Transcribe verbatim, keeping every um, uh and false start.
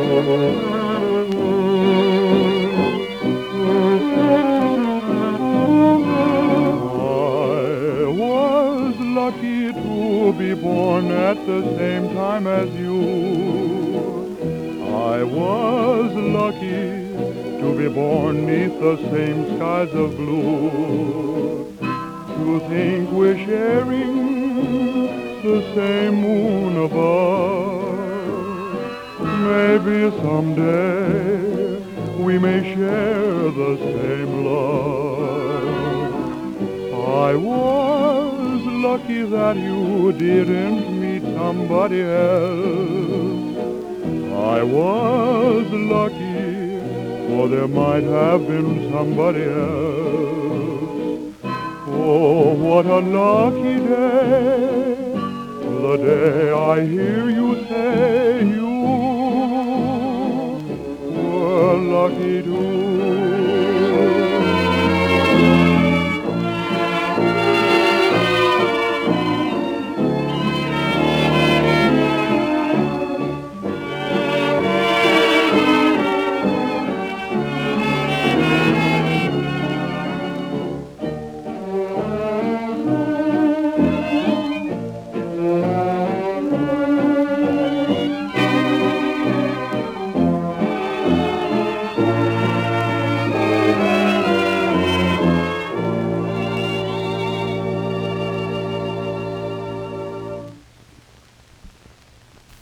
Lucky to be born at the same time as you. I was lucky to be born neath the same skies of blue. To think we're sharing the same moon above. Maybe someday we may share the same love. I was lucky that you didn't meet somebody else. I was lucky, for there might have been somebody else. Oh, what a lucky day, the day I hear you say you